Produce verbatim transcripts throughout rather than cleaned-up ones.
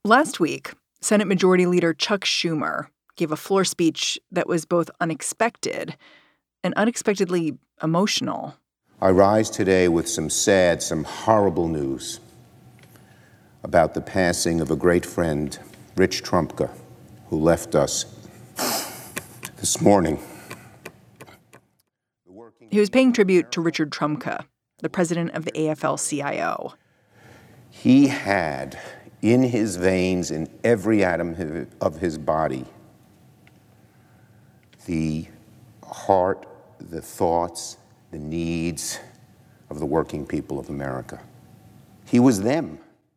Last week, Senate Majority Leader Chuck Schumer gave a floor speech that was both unexpected and unexpectedly emotional. I rise today with some sad, some horrible news about the passing of a great friend, Rich Trumka, who left us this morning. He was paying tribute to Richard Trumka, the president of the A F L C I O. He had in his veins, in every atom of his body, the heart, the thoughts, the needs of the working people of America. He was them.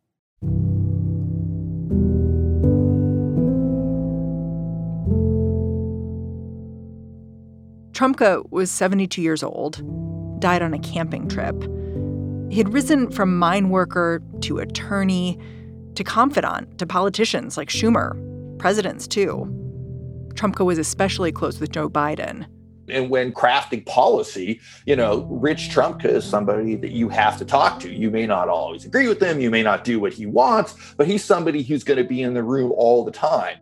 Trumka was seventy-two years old, died on a camping trip. He had risen from mine worker to attorney to confidant to politicians like Schumer, presidents too. Trumka was especially close with Joe Biden. And when crafting policy, you know, Rich Trumka is somebody that you have to talk to. You may not always agree with him. You may not do what he wants, but he's somebody who's going to be in the room all the time.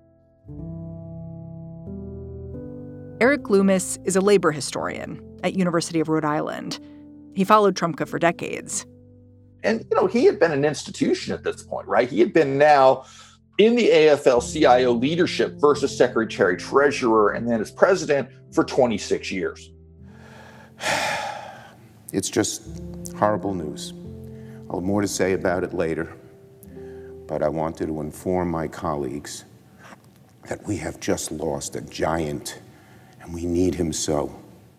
Eric Loomis is a labor historian at University of Rhode Island. He followed Trumka for decades. And, you know, he had been an institution at this point, right? He had been now in the A F L C I O leadership versus secretary treasurer and then as president for twenty-six years. It's just horrible news. I'll have more to say about it later, but I wanted to inform my colleagues that we have just lost a giant, and we need him so.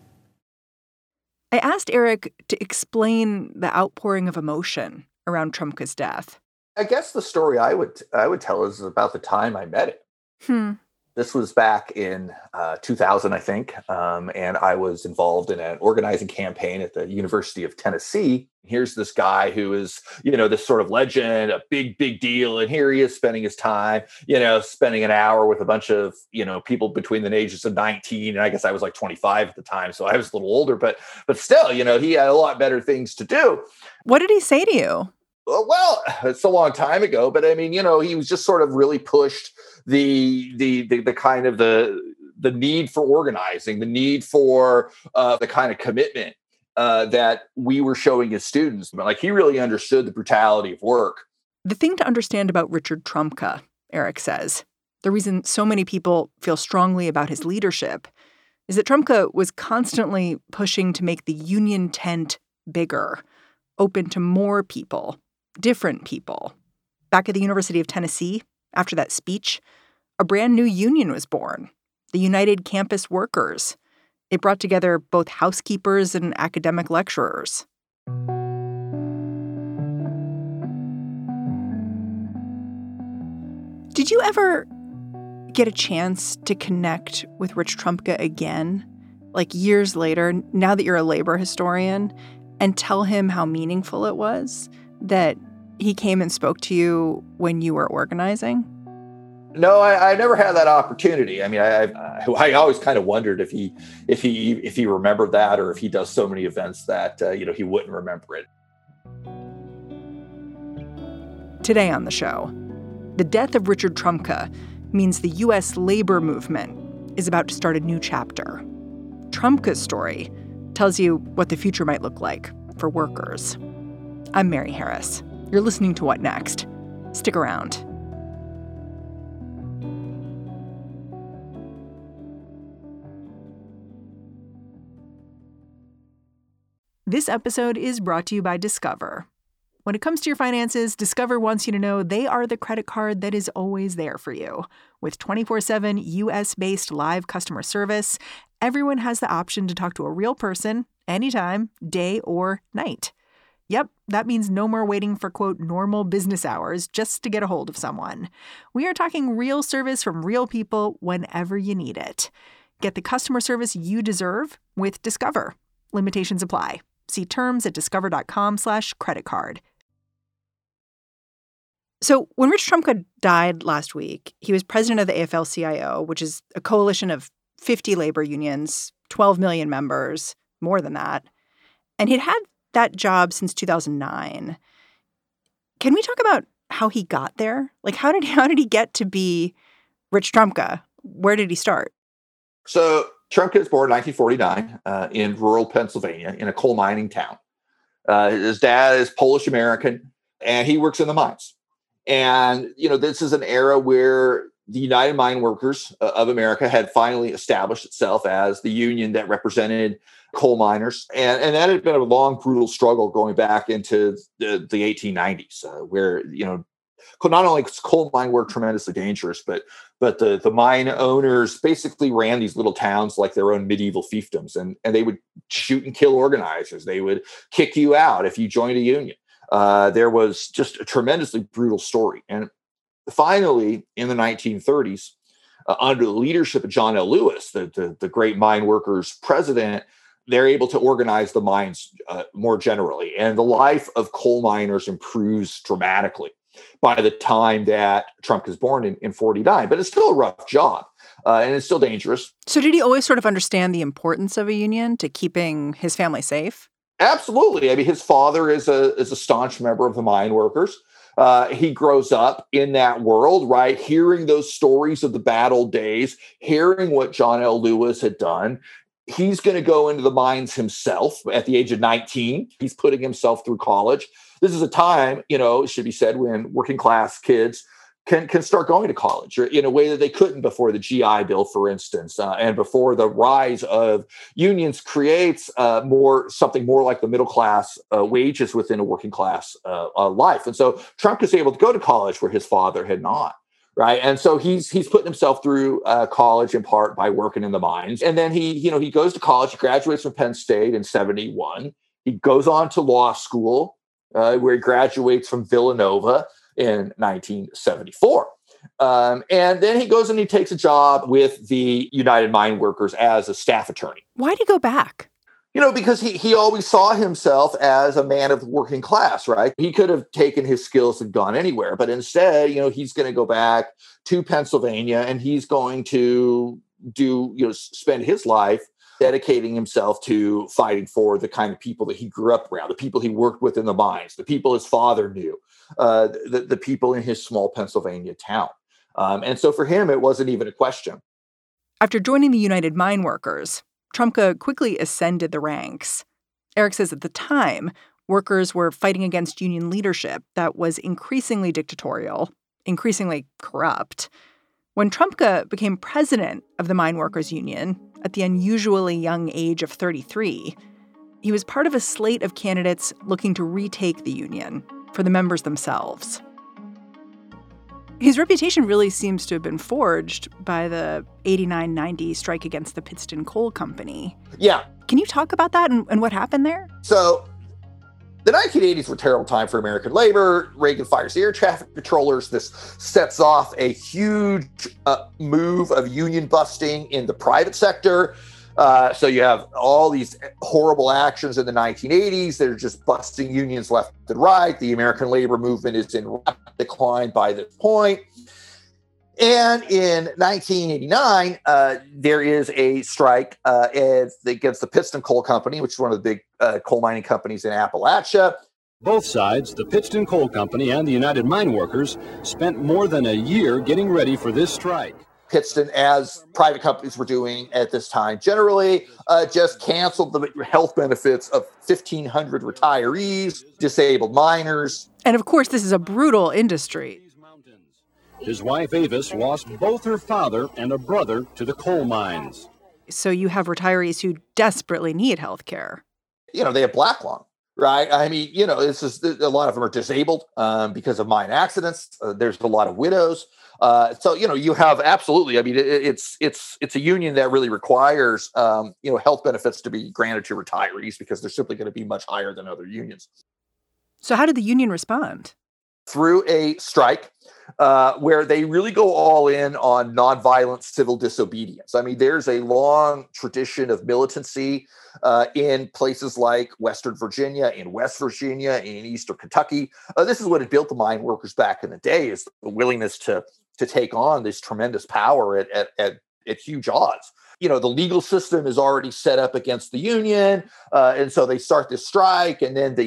I asked Eric to explain the outpouring of emotion around Trumka's death. I guess the story I would I would tell is about the time I met him. Hmm. This was back in uh, two thousand, I think, um, and I was involved in an organizing campaign at the University of Tennessee. Here's this guy who is, you know, this sort of legend, a big, big deal. And here he is spending his time, you know, spending an hour with a bunch of, you know, people between the ages of nineteen. And I guess I was like twenty-five at the time. So I was a little older, but but still, you know, he had a lot better things to do. What did he say to you? Well, it's a long time ago, but I mean, you know, he was just sort of really pushed the the the, the kind of the the need for organizing, the need for uh, the kind of commitment uh, that we were showing as students. But like he really understood the brutality of work. The thing to understand about Richard Trumka, Eric says, the reason so many people feel strongly about his leadership is that Trumka was constantly pushing to make the union tent bigger, open to more people. Different people. Back at the University of Tennessee, after that speech, a brand new union was born, the United Campus Workers. It brought together both housekeepers and academic lecturers. Did you ever get a chance to connect with Rich Trumka again, like years later, now that you're a labor historian, and tell him how meaningful it was that he came and spoke to you when you were organizing? No, I, I never had that opportunity. I mean, I, I I always kind of wondered if he if he if he remembered that, or if he does so many events that uh, you know he wouldn't remember it. Today on the show, the death of Richard Trumka means the U S labor movement is about to start a new chapter. Trumka's story tells you what the future might look like for workers. I'm Mary Harris. You're listening to What Next? Stick around. This episode is brought to you by Discover. When it comes to your finances, Discover wants you to know they are the credit card that is always there for you. With twenty-four seven U S-based live customer service, everyone has the option to talk to a real person anytime, day or night. Yep, that means no more waiting for, quote, normal business hours just to get a hold of someone. We are talking real service from real people whenever you need it. Get the customer service you deserve with Discover. Limitations apply. See terms at discover.com slash credit card. So when Rich Trumka died last week, he was president of the A F L C I O, which is a coalition of fifty labor unions, twelve million members, more than that. And he'd had that job since two thousand nine. Can we talk about how he got there? Like, how did how did he get to be Rich Trumka? Where did he start? So Trumka is born in nineteen forty-nine uh, in rural Pennsylvania in a coal mining town. Uh, his dad is Polish American, and he works in the mines. And, you know, this is an era where the United Mine Workers of America had finally established itself as the union that represented coal miners. And, and that had been a long, brutal struggle going back into the, the eighteen nineties, uh, where, you know, not only was coal mine work tremendously dangerous, but but the, the mine owners basically ran these little towns like their own medieval fiefdoms, and, and they would shoot and kill organizers. They would kick you out if you joined a union. Uh, there was just a tremendously brutal story. And finally, in the nineteen thirties, uh, under the leadership of John L. Lewis, the, the, the great mine workers president, they're able to organize the mines uh, more generally. And the life of coal miners improves dramatically by the time that Trump is born in, in forty-nine. But it's still a rough job, uh, and it's still dangerous. So did he always sort of understand the importance of a union to keeping his family safe? Absolutely. I mean, his father is a is a staunch member of the mine workers. Uh, he grows up in that world, right? Hearing those stories of the bad old days, hearing what John L. Lewis had done. He's going to go into the mines himself at the age of nineteen. He's putting himself through college. This is a time, you know, it should be said, when working class kids can can start going to college in a way that they couldn't before the G I Bill, for instance, uh, and before the rise of unions creates uh, more something more like the middle class uh, wages within a working class uh, uh, life. And so Trump is able to go to college where his father had not. Right. And so he's he's putting himself through uh, college in part by working in the mines. And then he, you know, he goes to college, he graduates from Penn State in seventy-one. He goes on to law school, uh, where he graduates from Villanova in nineteen seventy-four. Um, and then he goes and he takes a job with the United Mine Workers as a staff attorney. Why'd he go back? You know, because he he always saw himself as a man of the working class, right? He could have taken his skills and gone anywhere, but instead, you know, he's going to go back to Pennsylvania and he's going to do, you know, spend his life dedicating himself to fighting for the kind of people that he grew up around, the people he worked with in the mines, the people his father knew, uh, the, the people in his small Pennsylvania town. Um, and so for him, it wasn't even a question. After joining the United Mine Workers, Trumka quickly ascended the ranks. Eric says at the time, workers were fighting against union leadership that was increasingly dictatorial, increasingly corrupt. When Trumka became president of the Mine Workers Union at the unusually young age of thirty-three, he was part of a slate of candidates looking to retake the union for the members themselves. His reputation really seems to have been forged by the eighty-nine ninety strike against the Pittston Coal Company. Yeah. Can you talk about that and, and what happened there? So the nineteen eighties were a terrible time for American labor. Reagan fires the air traffic controllers. This sets off a huge uh, move of union busting in the private sector. Uh, so you have all these horrible actions in the nineteen eighties that are just busting unions left and right. The American labor movement is in rapid decline by this point. And in nineteen eighty-nine, uh, there is a strike uh, against the Pittston Coal Company, which is one of the big uh, coal mining companies in Appalachia. Both sides, the Pittston Coal Company and the United Mine Workers, spent more than a year getting ready for this strike. Pittston, as private companies were doing at this time, generally uh, just canceled the health benefits of fifteen hundred retirees, disabled miners. And of course, this is a brutal industry. His wife, Avis, lost both her father and a brother to the coal mines. So you have retirees who desperately need health care. You know, they have black lung, right? I mean, you know, this is a lot of them are disabled um, because of mine accidents. Uh, there's a lot of widows. Uh, so, you know, you have absolutely, I mean, it, it's it's it's a union that really requires, um, you know, health benefits to be granted to retirees because they're simply going to be much higher than other unions. So how did the union respond? Through a strike uh, where they really go all in on nonviolent civil disobedience. I mean, there's a long tradition of militancy uh, in places like Western Virginia, in West Virginia, in Eastern Kentucky. Uh, this is what had built the mine workers back in the day, is the willingness to to take on this tremendous power at, at, at, at huge odds. You know, the legal system is already set up against the union. Uh, and so they start this strike, and then the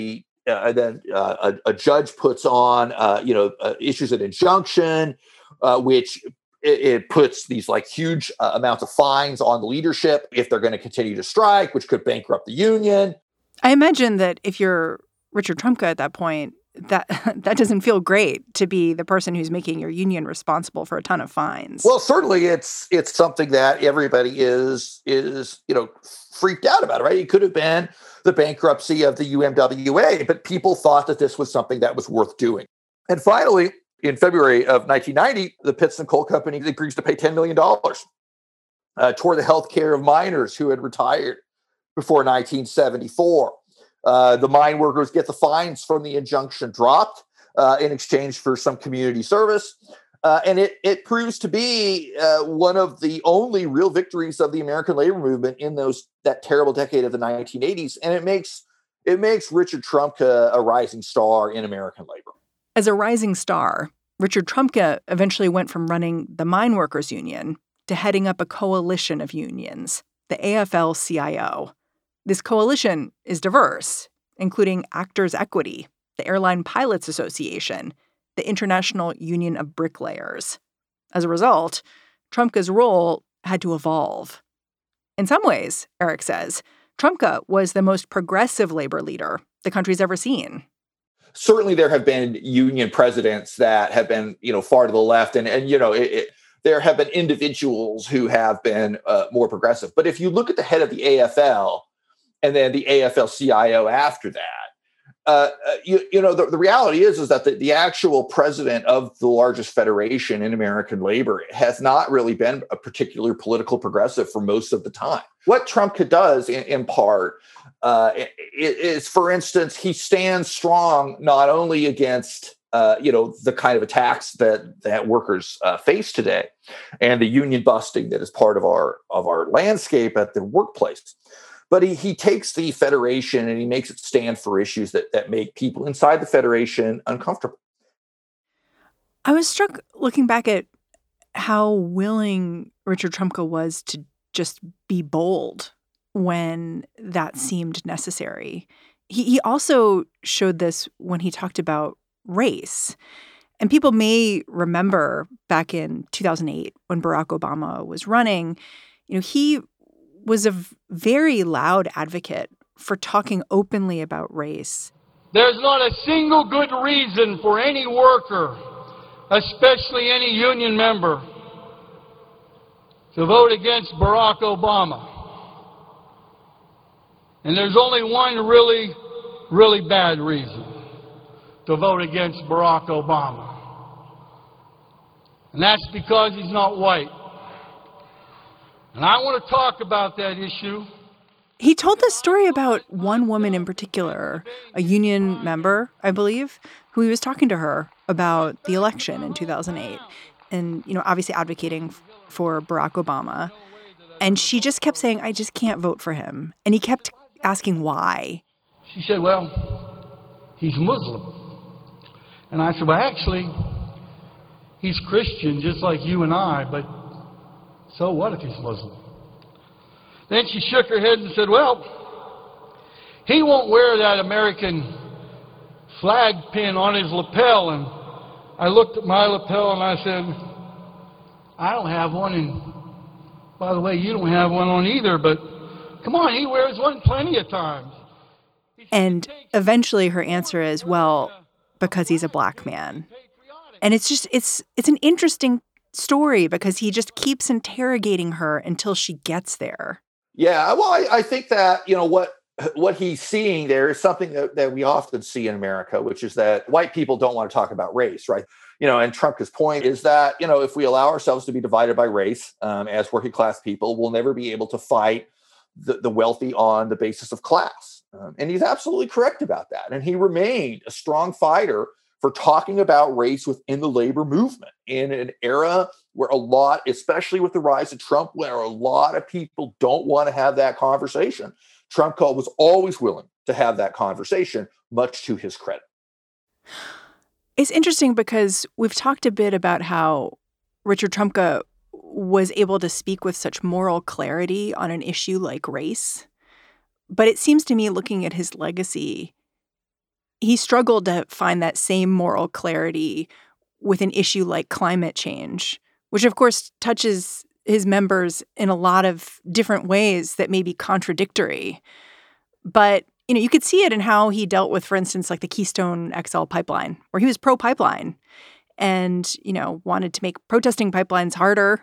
uh, then uh, a, a judge puts on, uh, you know, uh, issues an injunction, uh, which it, it puts these like huge uh, amounts of fines on the leadership if they're going to continue to strike, which could bankrupt the union. I imagine that if you're Richard Trumka at that point, that that doesn't feel great to be the person who's making your union responsible for a ton of fines. Well, certainly it's it's something that everybody is is, you know, freaked out about, right? It could have been the bankruptcy of the U M W A, but people thought that this was something that was worth doing. And finally, in February of nineteen ninety, the Pittston Coal Company agrees to pay ten million dollars uh, toward the health care of miners who had retired before nineteen seventy-four. Uh, the mine workers get the fines from the injunction dropped uh, in exchange for some community service. Uh, and it, it proves to be uh, one of the only real victories of the American labor movement in those that terrible decade of the nineteen eighties. And it makes it makes Richard Trumka a rising star in American labor. As a rising star, Richard Trumka eventually went from running the Mine Workers Union to heading up a coalition of unions, the A F L C I O. This coalition is diverse, including Actors Equity, the Airline Pilots Association, the International Union of Bricklayers. As a result, Trumka's role had to evolve. In some ways, Eric says, Trumka was the most progressive labor leader the country's ever seen. Certainly there have been union presidents that have been, you know, far to the left. And, and you know, it, it, there have been individuals who have been uh, more progressive. But if you look at the head of the A F L, and then the A F L C I O after that, uh, you, you know, the, the reality is, is that the, the actual president of the largest federation in American labor has not really been a particular political progressive for most of the time. What Trumka does in, in part uh, is, for instance, he stands strong not only against Uh, you know, the kind of attacks that that workers uh, face today, and the union busting that is part of our of our landscape at the workplace. But he he takes the federation and he makes it stand for issues that that make people inside the federation uncomfortable. I was struck looking back at how willing Richard Trumka was to just be bold when that seemed necessary. He he also showed this when he talked about race. And people may remember back in two thousand eight when Barack Obama was running, you know, he was a very loud advocate for talking openly about race. There's not a single good reason for any worker, especially any union member, to vote against Barack Obama. And there's only one really, really bad reason to vote against Barack Obama. And that's because he's not white. And I want to talk about that issue. He told this story about one woman in particular, a union member, I believe, who he was talking to her about the election in two thousand eight and, you know, obviously advocating for Barack Obama. And she just kept saying, I just can't vote for him. And he kept asking why. She said, well, he's Muslim. And I said, well, actually, he's Christian just like you and I, but so what if he's Muslim? Then she shook her head and said, well, he won't wear that American flag pin on his lapel. And I looked at my lapel and I said, I don't have one. And by the way, you don't have one on either, but come on, he wears one plenty of times. And eventually her answer is, well, because he's a black man. And it's just, it's it's an interesting story because he just keeps interrogating her until she gets there. Yeah, well, I, I think that, you know, what what he's seeing there is something that, that we often see in America, which is that white people don't want to talk about race, right? You know, and Trumka's point is that, you know, if we allow ourselves to be divided by race um, as working class people, we'll never be able to fight the, the wealthy on the basis of class. Um, and he's absolutely correct about that. And he remained a strong fighter for talking about race within the labor movement in an era where a lot, especially with the rise of Trump, where a lot of people don't want to have that conversation. Trumka was always willing to have that conversation, much to his credit. It's interesting because we've talked a bit about how Richard Trumka was able to speak with such moral clarity on an issue like race. But it seems to me, looking at his legacy, he struggled to find that same moral clarity with an issue like climate change, which, of course, touches his members in a lot of different ways that may be contradictory. But, you know, you could see it in how he dealt with, for instance, like the Keystone X L pipeline, where he was pro-pipeline and, you know, wanted to make protesting pipelines harder.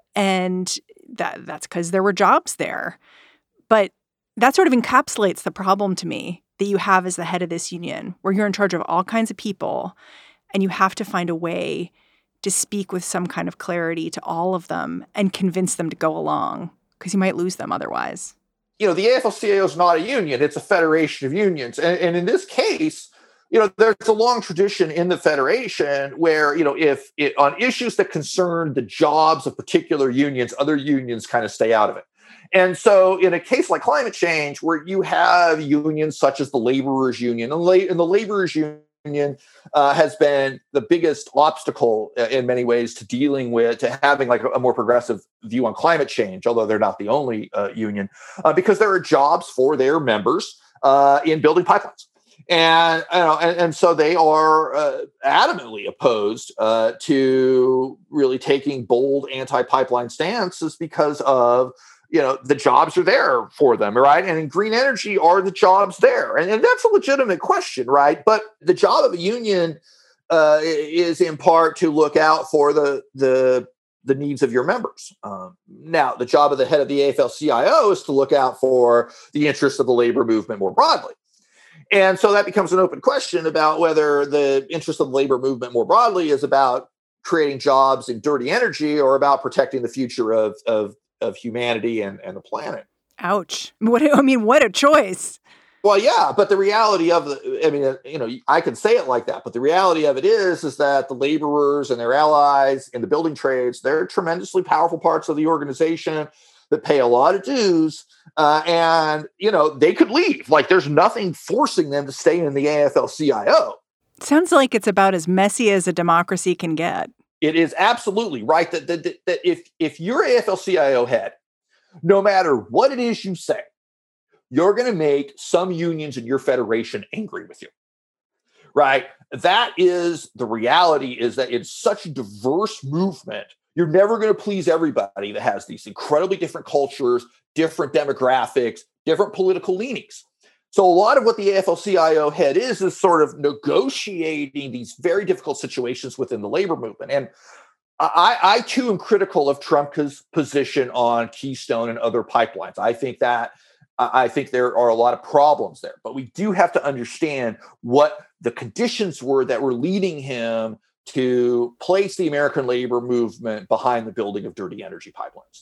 And that that's because there were jobs there. But that sort of encapsulates the problem to me that you have as the head of this union, where you're in charge of all kinds of people and you have to find a way to speak with some kind of clarity to all of them and convince them to go along, because you might lose them otherwise. You know, the A F L C I O is not a union. It's a federation of unions. And, and in this case, you know, there's a long tradition in the federation where, you know, if it, on issues that concern the jobs of particular unions, other unions kind of stay out of it. And so in a case like climate change, where you have unions such as the laborers union, and, la- and the laborers union uh, has been the biggest obstacle uh, in many ways to dealing with, to having like a, a more progressive view on climate change, although they're not the only uh, union, uh, because there are jobs for their members uh, in building pipelines. And, you know, and, and so they are uh, adamantly opposed uh, to really taking bold anti-pipeline stances because of, you know, the jobs are there for them, right? And in green energy, are the jobs there? And, and that's a legitimate question, right? But the job of a union uh, is in part to look out for the the the needs of your members. Um, now, the job of the head of the A F L C I O is to look out for the interests of the labor movement more broadly. And so that becomes an open question about whether the interest of the labor movement more broadly is about creating jobs in dirty energy or about protecting the future of of of humanity and, and the planet. Ouch. What, I mean, what a choice. Well, yeah, but the reality of the, I mean, you know, I can say it like that, but the reality of it is, is that the laborers and their allies in the building trades, they're tremendously powerful parts of the organization that pay a lot of dues. Uh, and, you know, they could leave. Like, there's nothing forcing them to stay in the A F L C I O. Sounds like it's about as messy as a democracy can get. It is absolutely right that, that, that, that if, if you're A F L C I O head, no matter what it is you say, you're going to make some unions in your federation angry with you, right? That is the reality, is that it's such a diverse movement. You're never going to please everybody that has these incredibly different cultures, different demographics, different political leanings. So a lot of what the A F L C I O head is, is sort of negotiating these very difficult situations within the labor movement. And I, I too am critical of Trumka's position on Keystone and other pipelines. I think that I think there are a lot of problems there, but we do have to understand what the conditions were that were leading him to place the American labor movement behind the building of dirty energy pipelines.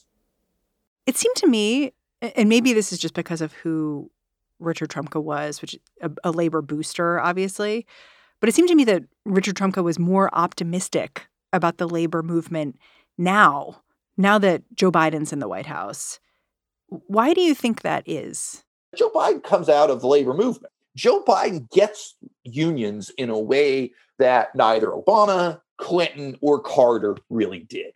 It seemed to me, and maybe this is just because of who Richard Trumka was, which a, a labor booster, obviously. But it seemed to me that Richard Trumka was more optimistic about the labor movement now, now that Joe Biden's in the White House. Why do you think that is? Joe Biden comes out of the labor movement. Joe Biden gets unions in a way that neither Obama, Clinton, or Carter really did.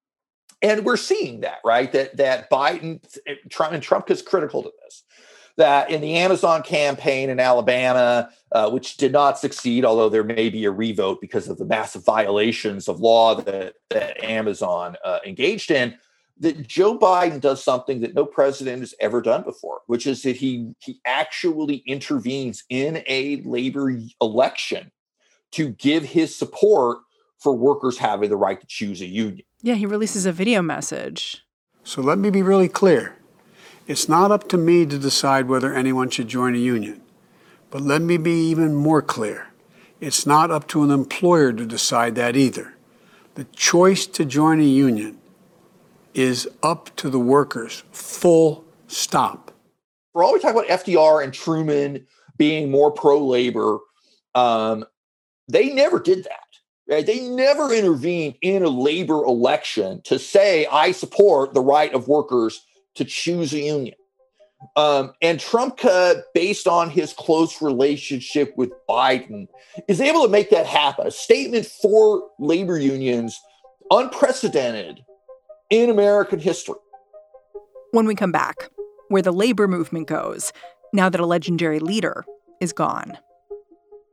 And we're seeing that, right? That that Biden, Trump, and Trump is critical to this. That in the Amazon campaign in Alabama, uh, which did not succeed, although there may be a revote because of the massive violations of law that, that Amazon uh, engaged in, that Joe Biden does something that no president has ever done before, which is that he he actually intervenes in a labor election to give his support for workers having the right to choose a union. Yeah, he releases a video message. So let me be really clear. It's not up to me to decide whether anyone should join a union. But let me be even more clear. It's not up to an employer to decide that either. The choice to join a union is up to the workers, full stop. We're always talking about F D R and Truman being more pro-labor. Um, they never did that. Right? They never intervened in a labor election to say, I support the right of workers to choose a union. Um, and Trumka, based on his close relationship with Biden, is able to make that happen. A statement for labor unions, unprecedented in American history. When we come back, where the labor movement goes now that a legendary leader is gone.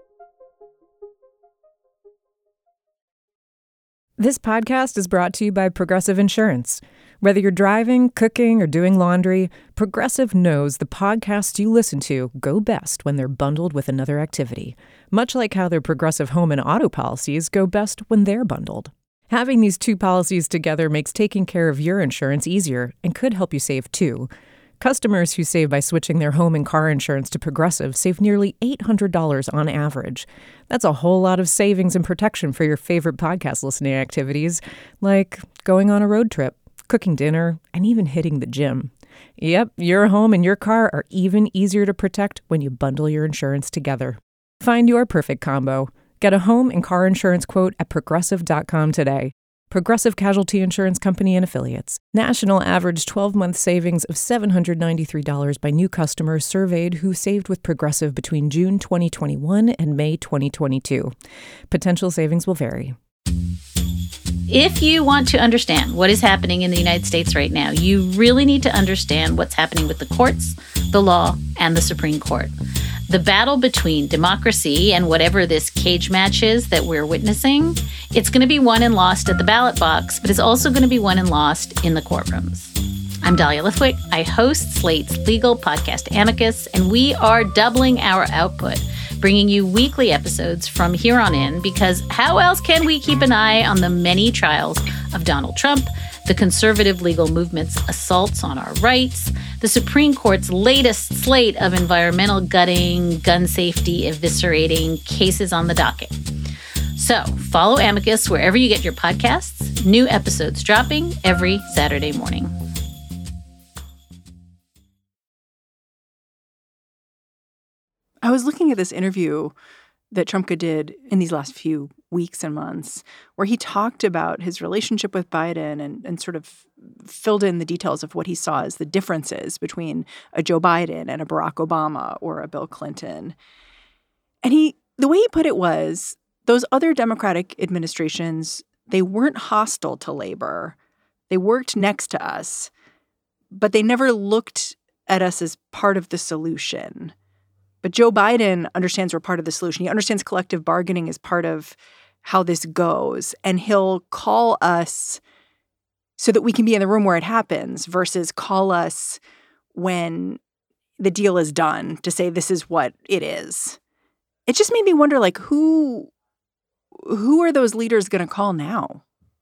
This podcast is brought to you by Progressive Insurance. Whether you're driving, cooking, or doing laundry, Progressive knows the podcasts you listen to go best when they're bundled with another activity, much like how their Progressive home and auto policies go best when they're bundled. Having these two policies together makes taking care of your insurance easier and could help you save too. Customers who save by switching their home and car insurance to Progressive save nearly eight hundred dollars on average. That's a whole lot of savings and protection for your favorite podcast listening activities, like going on a road trip, cooking dinner, and even hitting the gym. Yep, your home and your car are even easier to protect when you bundle your insurance together. Find your perfect combo. Get a home and car insurance quote at progressive dot com today. Progressive Casualty Insurance Company and Affiliates. National average twelve-month savings of seven hundred ninety-three dollars by new customers surveyed who saved with Progressive between June twenty twenty-one and May twenty twenty-two. Potential savings will vary. If you want to understand what is happening in the United States right now, you really need to understand what's happening with the courts, the law, and the Supreme Court. The battle between democracy and whatever this cage match is that we're witnessing, it's going to be won and lost at the ballot box, but it's also going to be won and lost in the courtrooms. I'm Dahlia Lithwick. I host Slate's legal podcast Amicus, and we are doubling our output, bringing you weekly episodes from here on in, because how else can we keep an eye on the many trials of Donald Trump, the conservative legal movement's assaults on our rights, the Supreme Court's latest slate of environmental gutting, gun safety eviscerating cases on the docket. So follow Amicus wherever you get your podcasts. New episodes dropping every Saturday morning. I was looking at this interview that Trumka did in these last few weeks and months, where he talked about his relationship with Biden and, and sort of filled in the details of what he saw as the differences between a Joe Biden and a Barack Obama or a Bill Clinton. And he, the way he put it was, those other Democratic administrations, they weren't hostile to labor. They worked next to us, but they never looked at us as part of the solution. But Joe Biden understands we're part of the solution. He understands collective bargaining is part of how this goes. And he'll call us so that we can be in the room where it happens versus call us when the deal is done to say this is what it is. It just made me wonder, like, who who are those leaders going to call now?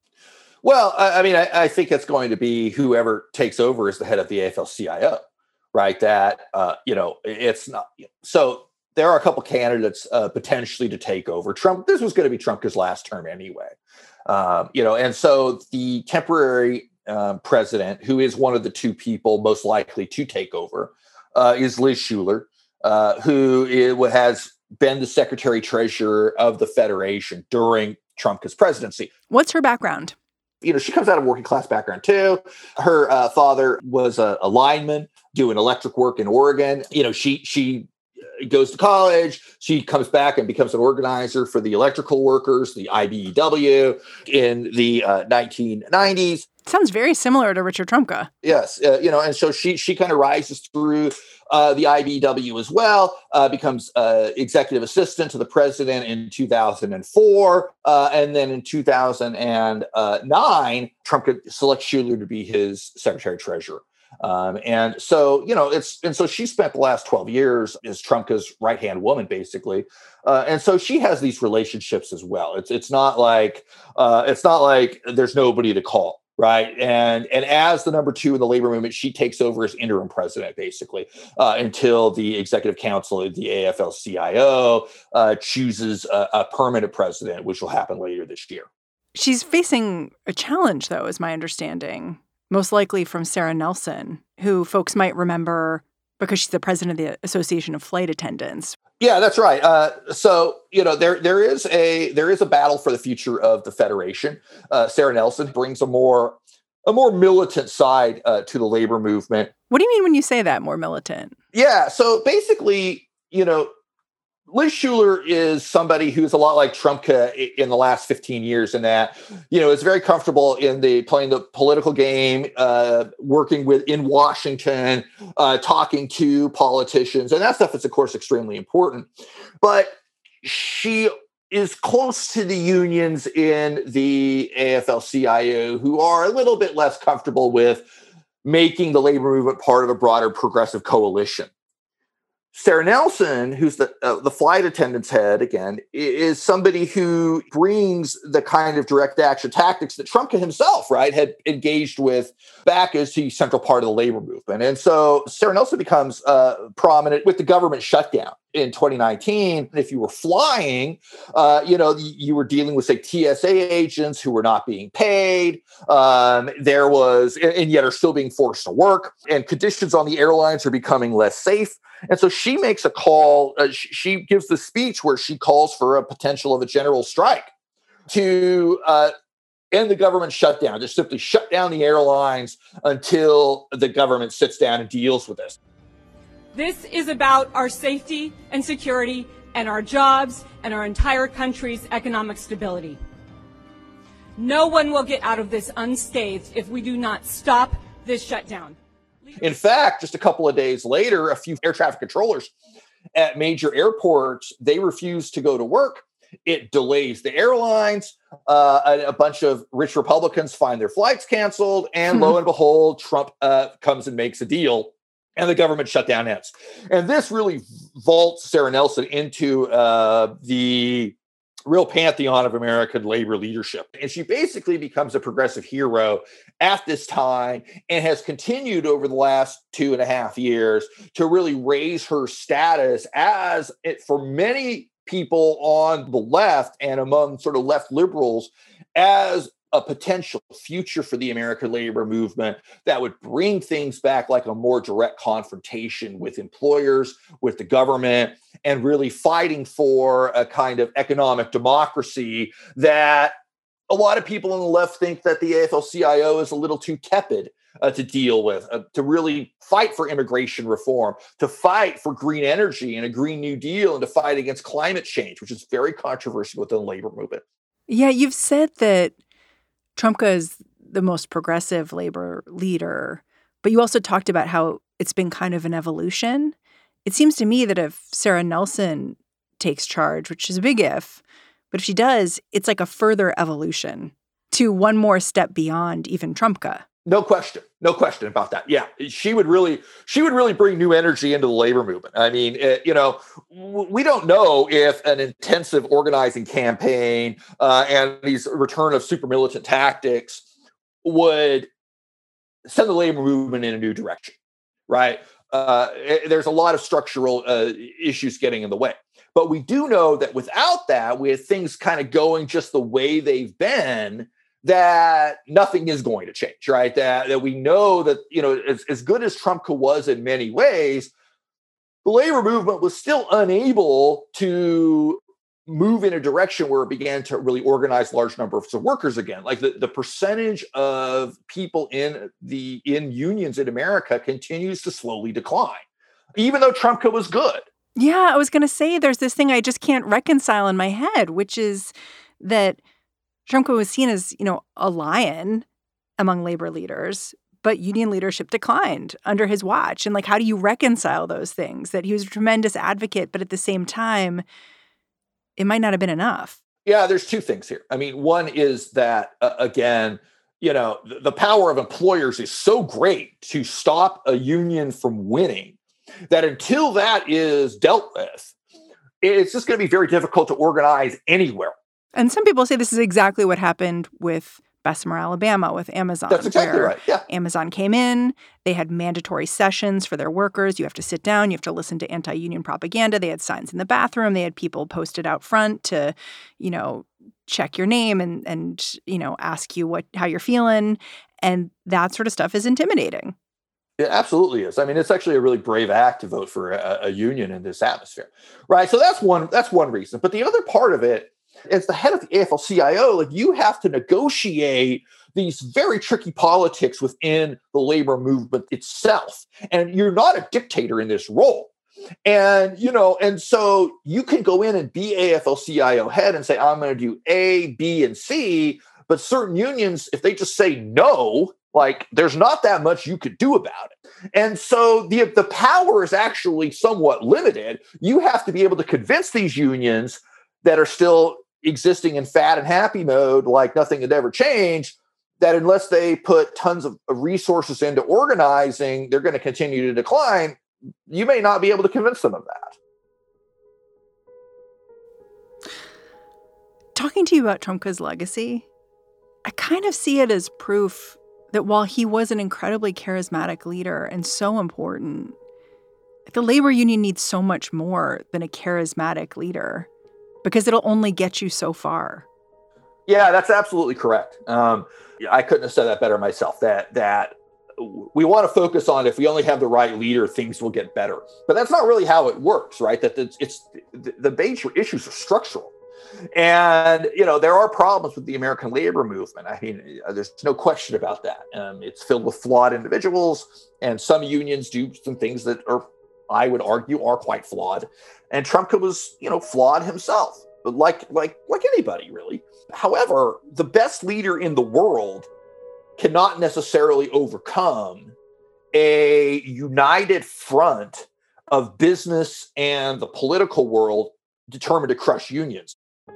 Well, I, I mean, I, I think it's going to be whoever takes over as the head of the A F L C I O. Right, that, uh, you know, it's not. So there are a couple candidates uh, potentially to take over. Trump, this was going to be Trump's last term anyway. Um, you know, and so the temporary um, president, who is one of the two people most likely to take over, uh, is Liz Shuler, uh, who is, has been the secretary treasurer of the Federation during Trump's presidency. What's her background? You know, she comes out of a working class background, too. Her uh, father was a, a lineman doing electric work in Oregon. You know, she she goes to college. She comes back and becomes an organizer for the electrical workers, the I B E W, in the uh, nineteen nineties. Sounds very similar to Richard Trumka. Yes. Uh, you know, and so she she kind of rises through uh, the I B E W as well, uh, becomes uh, executive assistant to the president in two thousand four. Uh, and then in two thousand nine, Trump selects Shuler to be his secretary treasurer. Um, and so, you know, it's, and so she spent the last twelve years as Trumka's right-hand woman, basically. Uh, and so she has these relationships as well. It's, it's not like, uh, it's not like there's nobody to call. Right. And and as the number two in the labor movement, she takes over as interim president, basically, uh, until the executive council of the A F L C I O uh, chooses a, a permanent president, which will happen later this year. She's facing a challenge, though, is my understanding, most likely from Sarah Nelson, who folks might remember because she's the president of the Association of Flight Attendants. Yeah, that's right. Uh, so, you know, there there is a there is a battle for the future of the Federation. Uh, Sarah Nelson brings a more a more militant side uh, to the labor movement. What do you mean when you say that, more militant? Yeah. So basically, you know, Liz Shuler is somebody who's a lot like Trumka in the last fifteen years in that, you know, is very comfortable in the playing the political game, uh, working with in Washington, uh, talking to politicians. And that stuff is, of course, extremely important. But she is close to the unions in the A F L C I O, who are a little bit less comfortable with making the labor movement part of a broader progressive coalition. Sarah Nelson, who's the uh, the flight attendants head, again, is somebody who brings the kind of direct action tactics that Trumka himself, right, had engaged with back as the central part of the labor movement. And so Sarah Nelson becomes uh, prominent with the government shutdown in twenty nineteen. If you were flying, uh, you know, you were dealing with, say, T S A agents who were not being paid. Um, there was, and yet are still being forced to work. And conditions on the airlines are becoming less safe. And so she makes a call, uh, she, she gives the speech where she calls for a potential of a general strike to uh, end the government shutdown, just simply shut down the airlines until the government sits down and deals with this. This is about our safety and security and our jobs and our entire country's economic stability. No one will get out of this unscathed if we do not stop this shutdown. In fact, just a couple of days later, a few air traffic controllers at major airports, they refuse to go to work. It delays the airlines. Uh, a, a bunch of rich Republicans find their flights canceled. And lo and behold, Trump uh, comes and makes a deal. And the government shutdown ends. And this really vaults Sarah Nelson into uh, the real pantheon of American labor leadership. And she basically becomes a progressive hero at this time and has continued over the last two and a half years to really raise her status as, it, for many people on the left and among sort of left liberals, as a potential future for the American labor movement that would bring things back like a more direct confrontation with employers, with the government, and really fighting for a kind of economic democracy that a lot of people on the left think that the A F L C I O is a little too tepid uh, to deal with, uh, to really fight for immigration reform, to fight for green energy and a Green New Deal, and to fight against climate change, which is very controversial within the labor movement. Yeah, you've said that Trumka is the most progressive labor leader, but you also talked about how it's been kind of an evolution. It seems to me that if Sarah Nelson takes charge, which is a big if, but if she does, it's like a further evolution to one more step beyond even Trumka. No question. No question about that. Yeah, she would really, she would really bring new energy into the labor movement. I mean, it, you know, we don't know if an intensive organizing campaign uh, and these return of super militant tactics would send the labor movement in a new direction, right? Uh, it, there's a lot of structural uh, issues getting in the way. But we do know that without that, with things kind of going just the way they've been, that nothing is going to change, right? That, that we know that, you know, as, as good as Trumka was in many ways, the labor movement was still unable to move in a direction where it began to really organize large numbers of workers again. Like the, the percentage of people in the in unions in America continues to slowly decline, even though Trumka was good. Yeah, I was going to say there's this thing I just can't reconcile in my head, which is that Trumka was seen as, you know, a lion among labor leaders, but union leadership declined under his watch. And like, how do you reconcile those things? That he was a tremendous advocate, but at the same time, it might not have been enough. Yeah, there's two things here. I mean, one is that, uh, again, you know, the, the power of employers is so great to stop a union from winning that until that is dealt with, it's just going to be very difficult to organize anywhere. And some people say this is exactly what happened with Bessemer, Alabama, with Amazon. That's exactly right. Yeah. Amazon came in. They had mandatory sessions for their workers. You have to sit down. You have to listen to anti-union propaganda. They had signs in the bathroom. They had people posted out front to, you know, check your name and, and you know, ask you what how you're feeling. And that sort of stuff is intimidating. It absolutely is. I mean, it's actually a really brave act to vote for a, a union in this atmosphere, right? So that's one. That's one reason. But the other part of it, as the head of the A F L C I O, like you have to negotiate these very tricky politics within the labor movement itself. And you're not a dictator in this role. And, you know, and so you can go in and be A F L C I O head and say, I'm going to do A, B, and C. But certain unions, if they just say no, like there's not that much you could do about it. And so the, the power is actually somewhat limited. You have to be able to convince these unions that are still existing in fat and happy mode, like nothing had ever changed, that unless they put tons of, of resources into organizing, they're going to continue to decline. You may not be able to convince them of that. Talking to you about Trumka's legacy, I kind of see it as proof that while he was an incredibly charismatic leader and so important, the labor union needs so much more than a charismatic leader, because it'll only get you so far. Yeah, that's absolutely correct. Um, I couldn't have said that better myself, that that we want to focus on if we only have the right leader, things will get better. But that's not really how it works, right? That it's, it's the, the major issues are structural. And, you know, there are problems with the American labor movement. I mean, there's no question about that. Um, it's filled with flawed individuals, and some unions do some things that are, I would argue, are quite flawed. And Trumka was, you know, flawed himself, but like, like, like anybody, really. However, the best leader in the world cannot necessarily overcome a united front of business and the political world determined to crush unions.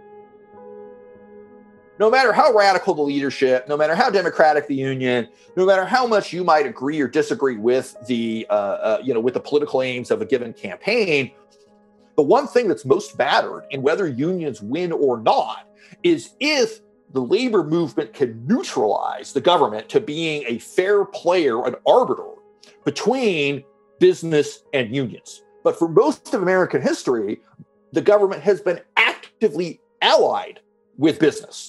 No matter how radical the leadership, no matter how democratic the union, no matter how much you might agree or disagree with the, uh, uh, you know, with the political aims of a given campaign, the one thing that's most mattered in whether unions win or not is if the labor movement can neutralize the government to being a fair player, an arbiter between business and unions. But for most of American history, the government has been actively allied with business.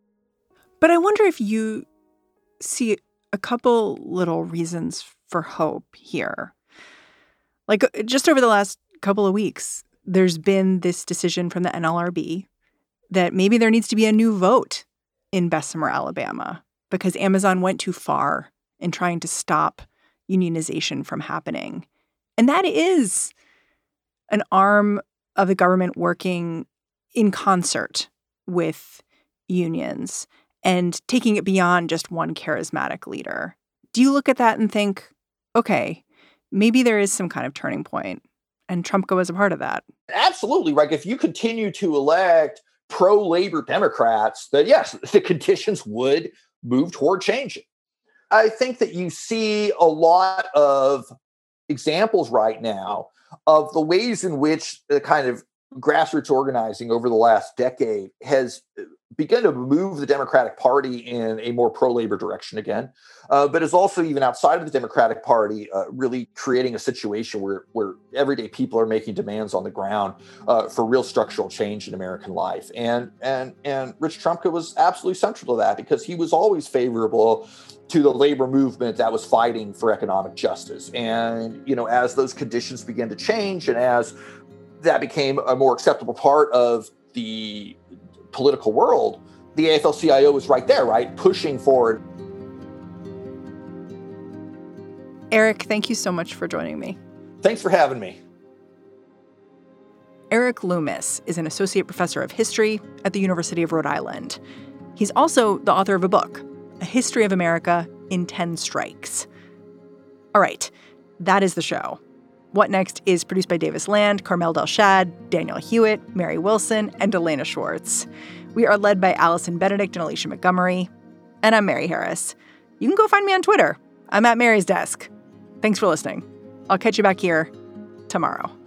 But I wonder if you see a couple little reasons for hope here. Like, just over the last couple of weeks, there's been this decision from the N L R B that maybe there needs to be a new vote in Bessemer, Alabama, because Amazon went too far in trying to stop unionization from happening. And that is an arm of the government working in concert with unions and taking it beyond just one charismatic leader. Do you look at that and think, okay, maybe there is some kind of turning point, and Trumka was a part of that? Absolutely, right. If you continue to elect pro-labor Democrats, that yes, the conditions would move toward changing. I think that you see a lot of examples right now of the ways in which the kind of grassroots organizing over the last decade has begun to move the Democratic Party in a more pro-labor direction again, uh, but is also even outside of the Democratic Party uh, really creating a situation where, where everyday people are making demands on the ground uh, for real structural change in American life. And, and, and Rich Trumka was absolutely central to that because he was always favorable to the labor movement that was fighting for economic justice. And, you know, as those conditions began to change and as that became a more acceptable part of the political world, the A F L C I O was right there, right, pushing forward. Eric, thank you so much for joining me. Thanks for having me. Eric Loomis is an associate professor of history at the University of Rhode Island. He's also the author of a book, A History of America in ten Strikes. All right, that is the show. What Next is produced by Davis Land, Carmel Delshad, Daniel Hewitt, Mary Wilson, and Elena Schwartz. We are led by Allison Benedict and Alicia Montgomery. And I'm Mary Harris. You can go find me on Twitter. I'm at Mary's Desk. Thanks for listening. I'll catch you back here tomorrow.